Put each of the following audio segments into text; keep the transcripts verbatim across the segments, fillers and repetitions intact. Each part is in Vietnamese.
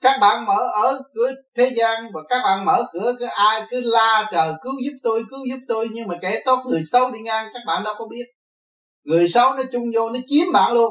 Các bạn mở ở cửa thế gian và các bạn mở cửa cứ ai cứ la trời cứu giúp tôi, cứu giúp tôi, nhưng mà kẻ tốt người xấu đi ngang các bạn đâu có biết. Người xấu nó chung vô nó chiếm bạn luôn.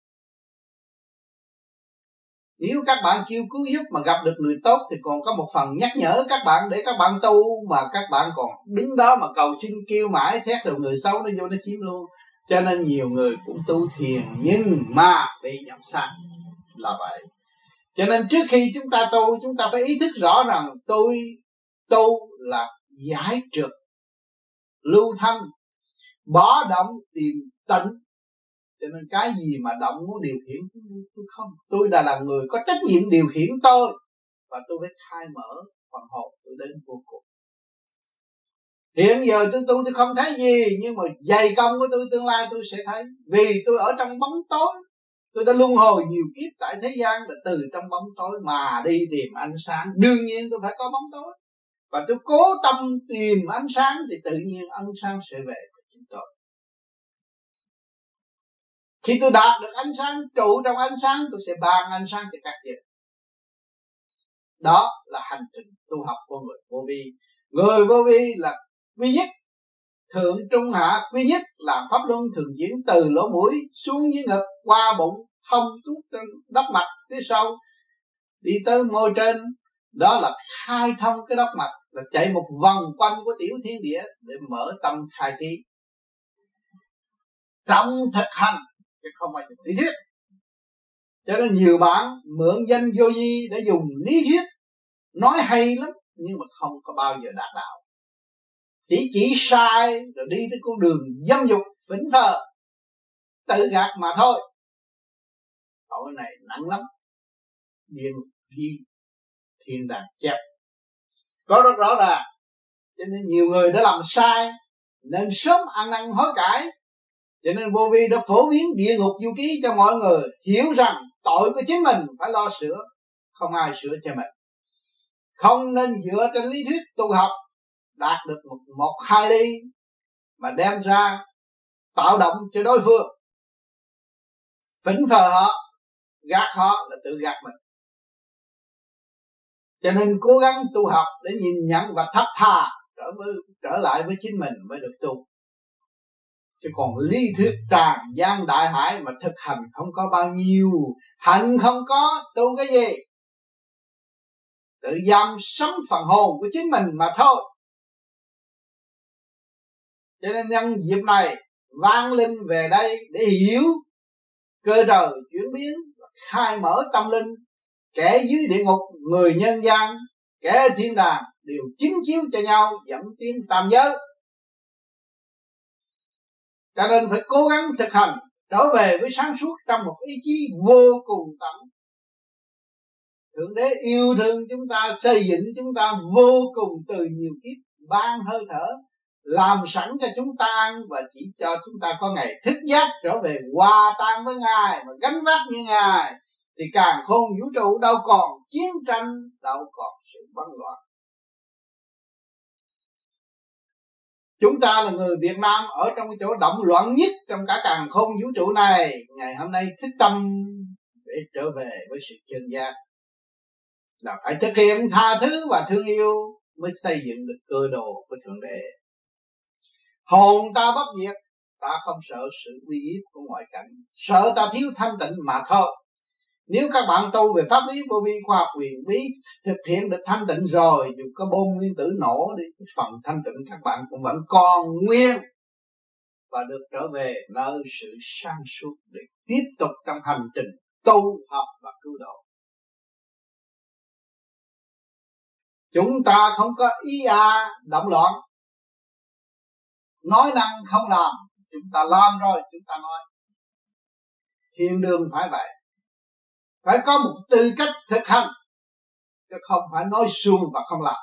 Nếu các bạn kêu cứu giúp mà gặp được người tốt thì còn có một phần nhắc nhở các bạn để các bạn tu, mà các bạn còn đứng đó mà cầu xin kêu mãi thét rồi người xấu nó vô nó chiếm luôn. Cho nên nhiều người cũng tu thiền nhưng mà bị nhập sát là vậy. Cho nên trước khi chúng ta tu, chúng ta phải ý thức rõ rằng tôi tu là giải trượt, lưu thanh, bỏ động tìm tịnh. Cho nên cái gì mà động muốn điều khiển tôi không. Tôi đã là người có trách nhiệm điều khiển tôi, và tôi phải khai mở phần hồn tôi đến vô cùng. Hiện giờ tôi tu tôi không thấy gì, nhưng mà dày công của tôi tương lai tôi sẽ thấy. Vì tôi ở trong bóng tối. Tôi đã luân hồi nhiều kiếp tại thế gian, là từ trong bóng tối mà đi tìm ánh sáng. Đương nhiên tôi phải có bóng tối, và tôi cố tâm tìm ánh sáng thì tự nhiên ánh sáng sẽ về với chính tôi. Khi tôi đạt được ánh sáng, trụ trong ánh sáng, tôi sẽ ban ánh sáng cho các vị. Đó là hành trình tu học của người vô vi. Người vô vi là duy nhất, thượng trung hạ duy nhất, làm pháp luân thường chuyển từ lỗ mũi xuống dưới ngực, qua bụng, thông tuốt trên đốc mạch phía sau đi tới môi trên. Đó là khai thông cái đốc mạch, là chạy một vòng quanh của tiểu thiên địa để mở tâm khai trí. Trong thực hành chứ không phải dùng lý thuyết. Cho nên nhiều bạn mượn danh vô vi để dùng lý thuyết, nói hay lắm nhưng mà không có bao giờ đạt đạo. Chỉ chỉ sai rồi đi tới con đường dâm dục phỉnh phờ, tự gạt mà thôi. Tội này nặng lắm. Địa ngục ghi, thiên đàng chép, có rất rõ ràng. Cho nên nhiều người đã làm sai nên sớm ăn năn hối cải. Cho nên vô vi đã phổ biến địa ngục du ký cho mọi người hiểu rằng tội của chính mình phải lo sửa, không ai sửa cho mình. Không nên dựa trên lý thuyết tu học đạt được một, một hai ly mà đem ra tạo động cho đối phương, phỉnh phờ họ, gạt họ là tự gạt mình. Cho nên cố gắng tu học để nhìn nhận và thật thà trở, với, trở lại với chính mình mới được tu. Chứ còn lý thuyết tràn gian đại hải mà thực hành không có bao nhiêu, hành không có, tu cái gì? Tự giam sống phần hồn của chính mình mà thôi. Cho nên nhân dịp này vang linh về đây để hiểu cơ trời chuyển biến, khai mở tâm linh. Kẻ dưới địa ngục, người nhân gian, kẻ thiên đàng đều chính chiếu cho nhau, dẫn tiến tam giới. Cho nên phải cố gắng thực hành, trở về với sáng suốt trong một ý chí vô cùng tận. Thượng Đế yêu thương chúng ta, xây dựng chúng ta vô cùng từ nhiều kiếp, ban hơi thở, làm sẵn cho chúng ta ăn, và chỉ cho chúng ta có ngày thức giấc trở về hòa tan với Ngài, mà gánh vác như Ngài, thì càng khôn vũ trụ đâu còn chiến tranh, đâu còn sự bấn loạn. Chúng ta là người Việt Nam ở trong cái chỗ động loạn nhất trong cả càn khôn vũ trụ này. Ngày hôm nay thức tâm để trở về với sự chân giác, là phải thực hiện tha thứ và thương yêu mới xây dựng được cơ đồ của Thượng Đế. Hồn ta bất diệt, ta không sợ sự uy hiếp của ngoại cảnh, sợ ta thiếu thanh tịnh mà thôi. Nếu các bạn tu về pháp lý vô vi khoa học quyền bí, thực hiện được thanh tịnh rồi, dù có bom nguyên tử nổ đi, phần thanh tịnh các bạn cũng vẫn còn nguyên, và được trở về nơi sự sáng suốt để tiếp tục trong hành trình tu học và cứu độ. Chúng ta không có ý à động loạn, nói năng không làm. Chúng ta làm rồi chúng ta nói. Thiên đường phải vậy, phải có một tư cách thực hành, chứ không phải nói suông và không làm.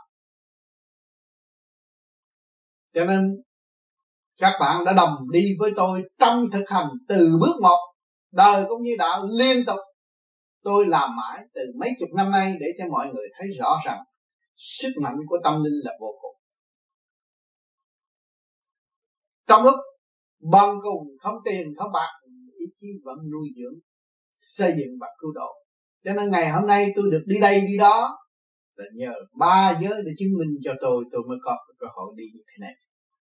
Cho nên các bạn đã đồng đi với tôi trong thực hành từ bước một, đời cũng như đạo liên tục. Tôi làm mãi từ mấy chục năm nay để cho mọi người thấy rõ rằng sức mạnh của tâm linh là vô cùng. Trong lúc bằng cùng không tiền không bạc, ý chí vẫn nuôi dưỡng, xây dựng và cứu độ. Cho nên ngày hôm nay tôi được đi đây đi đó là nhờ ba giới để chứng minh cho tôi, tôi mới có cơ hội đi như thế này.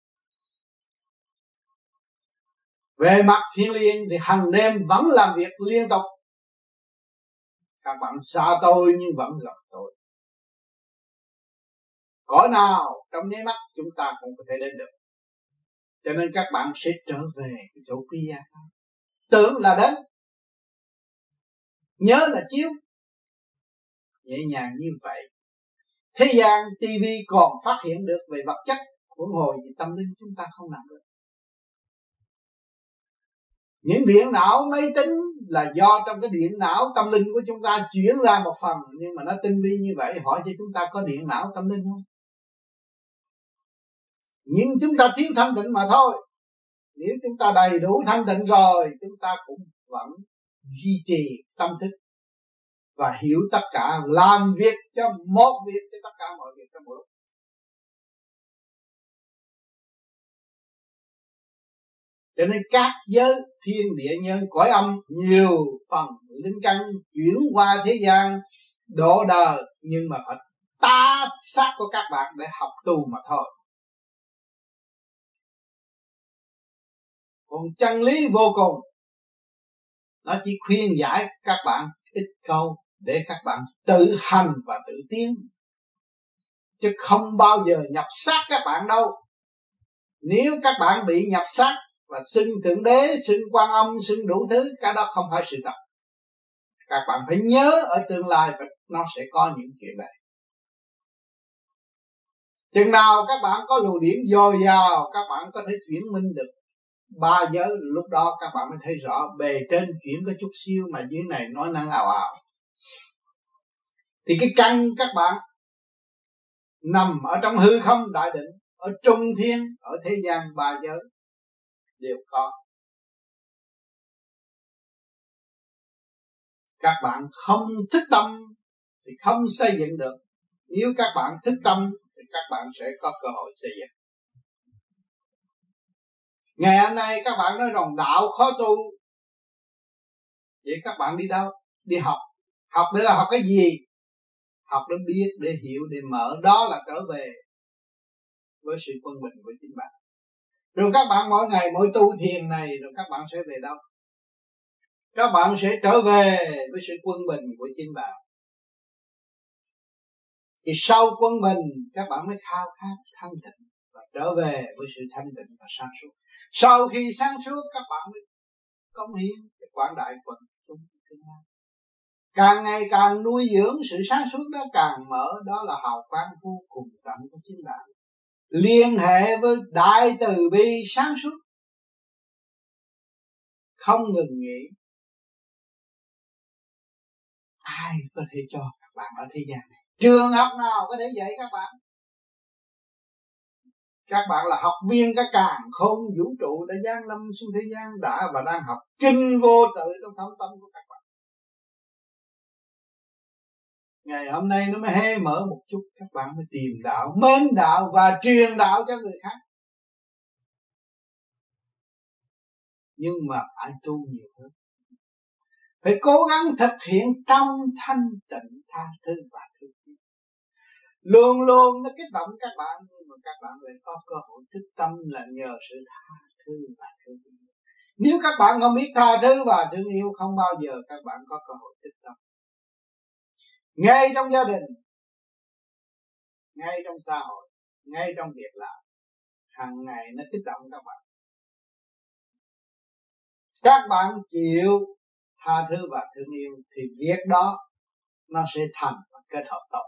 Về mặt thiên liêng thì hàng đêm vẫn làm việc liên tục. Các bạn xa tôi nhưng vẫn gặp tôi. Cõi nào trong nháy mắt chúng ta cũng có thể đến được. Cho nên các bạn sẽ trở về cái chỗ quy gia. Tưởng là đến, nhớ là chiếu. Nhẹ nhàng như vậy. Thế gian tivi còn phát hiện được về vật chất, huống hồ thì tâm linh chúng ta không làm được. Những điện não máy tính là do trong cái điện não tâm linh của chúng ta chuyển ra một phần, nhưng mà nó tinh vi như vậy, hỏi cho chúng ta có điện não tâm linh không? Nhưng chúng ta thiếu thanh tịnh mà thôi. Nếu chúng ta đầy đủ thanh tịnh rồi, chúng ta cũng vẫn duy trì tâm thức và hiểu tất cả, làm việc cho một việc cho tất cả mọi việc trong một lúc. Cho nên các giới thiên địa nhân cõi âm nhiều phần linh căn chuyển qua thế gian độ đời, nhưng mà phải ta xác của các bạn để học tu mà thôi. Còn chân lý vô cùng, nó chỉ khuyên giải các bạn ít câu để các bạn tự hành và tự tiến, chứ không bao giờ nhập xác các bạn đâu. Nếu các bạn bị nhập xác và xưng thượng đế, xưng quan âm, xưng đủ thứ, cái đó không phải sự thật. Các bạn phải nhớ ở tương lai nó sẽ có những chuyện này. Chừng nào các bạn có luồng điển dồi dào, các bạn có thể chuyển minh được ba giới, lúc đó các bạn mới thấy rõ bề trên chuyển có chút xíu mà dưới này nói năng ào ào. Thì cái căn các bạn nằm ở trong hư không đại định, ở trung thiên, ở thế gian ba giới đều có. Các bạn không thức tâm thì không xây dựng được. Nếu các bạn thức tâm thì các bạn sẽ có cơ hội xây dựng. Ngày hôm nay các bạn nói rằng đạo khó tu, vậy các bạn đi đâu? Đi học. Học để là học cái gì? Học để biết, để hiểu, để mở. Đó là trở về với sự quân bình của chính bạn. Rồi các bạn mỗi ngày mỗi tu thiền này, rồi các bạn sẽ về đâu? Các bạn sẽ trở về với sự quân bình của chính bạn. Thì sau quân bình các bạn mới khao khát thanh tịnh và trở về với sự thanh tịnh và sáng suốt. Sau khi sáng suốt các bạn mới cống hiến cái quảng đại quần chúng tương lai. Càng ngày càng nuôi dưỡng sự sáng suốt đó, càng mở, đó là hào quang vô cùng tận của chính bạn. Liên hệ với đại từ bi sáng suốt, không ngừng nghỉ. Ai có thể cho các bạn ở thế gian này? Trường học nào có thể dạy các bạn? Các bạn là học viên các càn khôn vũ trụ đã giáng lâm xuống thế gian, đã và đang học kinh vô tự trong thâm tâm của các bạn. Ngày hôm nay nó mới hé mở một chút, các bạn mới tìm đạo, mến đạo và truyền đạo cho người khác. Nhưng mà phải tu nhiều hơn, phải cố gắng thực hiện trong thanh tịnh, tha thứ và thương yêu. Luôn luôn nó kích động các bạn, nhưng mà các bạn lại có cơ hội thức tâm là nhờ sự tha thứ và thương yêu. Nếu các bạn không biết tha thứ và thương yêu, không bao giờ các bạn có cơ hội thức tâm. Ngay trong gia đình, ngay trong xã hội, ngay trong việc làm, hàng ngày nó kích động các bạn. Các bạn chịu tha thứ và thương yêu thì việc đó nó sẽ thành và kết hợp tốt.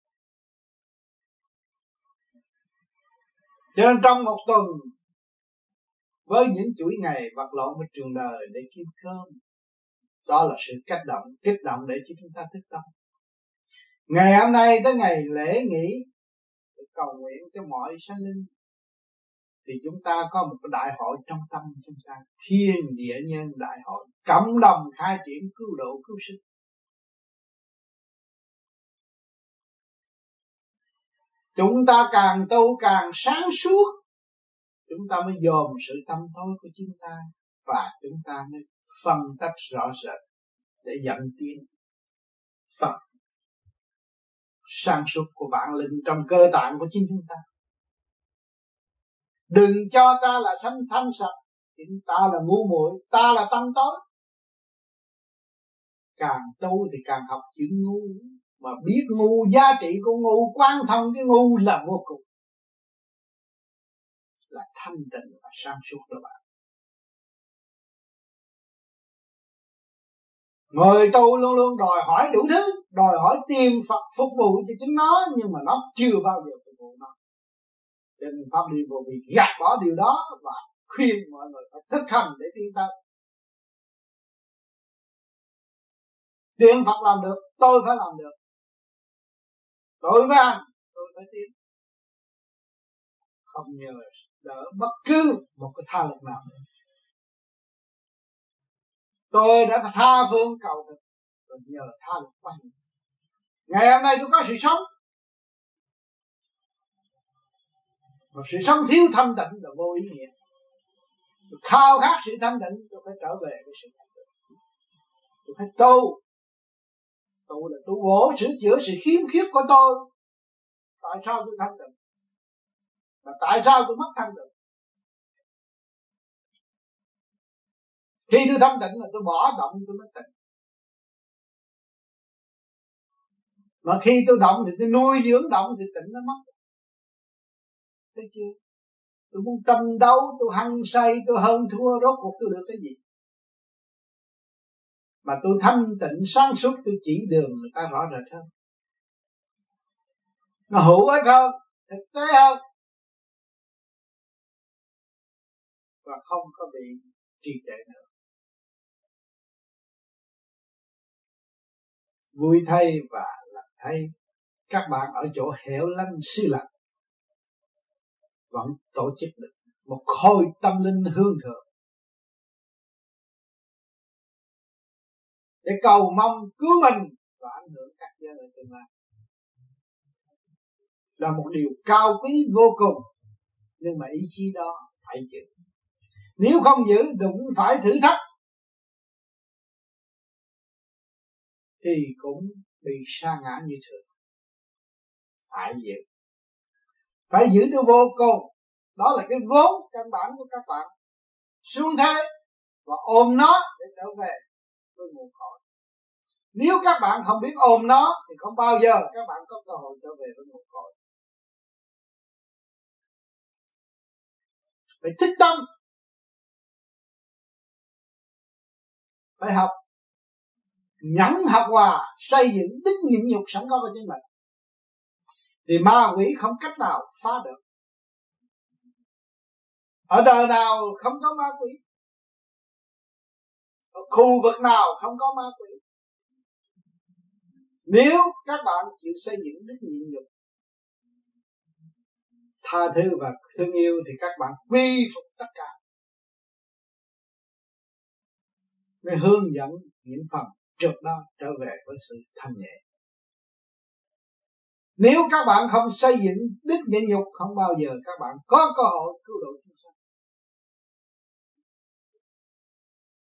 Cho nên trong một tuần, với những chuỗi ngày vật lộn với trường đời để kiếm cơm, đó là sự kích động, kích động để cho chúng ta thức tâm. Ngày hôm nay tới ngày lễ nghỉ, cầu nguyện cho mọi sinh linh, thì chúng ta có một cái đại hội trong tâm chúng ta, thiên địa nhân đại hội, cộng đồng khai triển cứu độ cứu sinh. Chúng ta càng tu càng sáng suốt, chúng ta mới dòm sự tâm tối của chúng ta, và chúng ta mới phân tách rõ rệt để dẫn tiến. Phật sáng suốt của vạn linh trong cơ tạng của chính chúng ta. Đừng cho ta là sanh thanh sạch, ta là ngu muội, ta là tâm tối. Càng tu thì càng học chữ ngu, mà biết ngu, giá trị của ngu, quan thông cái ngu là vô cùng, là thanh tịnh và sáng suốt đó bạn. Người tu luôn luôn đòi hỏi đủ thứ, đòi hỏi tìm Phật phục vụ cho chính nó, nhưng mà nó chưa bao giờ phục vụ nó. Cho nên Pháp Luân Vô Vi gạt bỏ điều đó và khuyên mọi người phải thực hành để tiến tới. Tiên Phật làm được, tôi phải làm được. Tôi phải hành, tôi phải tiến. Không nhờ đỡ bất cứ một cái tha lực nào nữa. Tôi đã tha phương cầu thực, rồi nhờ tha lực quanh. Ngày hôm nay tôi có sự sống, mà sự sống thiếu thanh tịnh là vô ý nghĩa. Tôi khao khát sự thanh tịnh, tôi phải trở về với sự thanh tịnh. Tôi phải tu. Tu là tu bổ sửa chữa sự khiếm khuyết của tôi. Tại sao tôi thanh tịnh? Và tại sao tôi mất thanh tịnh? Khi tôi thanh tịnh là tôi bỏ động, tôi mới tịnh. Mà khi tôi động thì tôi nuôi dưỡng động thì tịnh nó mất. Thấy chưa? Tôi muốn tranh đấu, tôi hăng say, tôi hơn thua, rốt cuộc tôi được cái gì? Mà tôi thanh tịnh sáng suốt, tôi chỉ đường người ta rõ rệt hơn. Nó hữu ích hơn, thực tế hơn, và không có bị trì trệ nữa. Vui thay và lành thay, các bạn ở chỗ hẻo lánh xí lạnh vẫn tổ chức được một khối tâm linh hương thượng để cầu mong cứu mình và ảnh hưởng các giới ở tương lai, là một điều cao quý vô cùng. Nhưng mà ý chí đó phải giữ. Nếu không giữ, đụng phải thử thách thì cũng bị sa ngã như thường. Phải giữ, phải giữ cho vô cùng. Đó là cái vốn căn bản của các bạn xuống thế, và ôm nó để trở về với nguồn cội. Nếu các bạn không biết ôm nó thì không bao giờ các bạn có cơ hội trở về với nguồn cội. Phải thích tâm, phải học nhẫn học hòa, xây dựng đức nhịn nhục sẵn có của chính mình, thì ma quỷ không cách nào phá được. Ở đời nào không có ma quỷ, ở khu vực nào không có ma quỷ. Nếu các bạn chịu xây dựng đức nhịn nhục, tha thứ và thương yêu, thì các bạn quy phục tất cả, để hướng dẫn những phần trượt đó trở về với sự thanh nhẹ. Nếu các bạn không xây dựng đức nhịn nhục, không bao giờ các bạn có cơ hội cứu độ chúng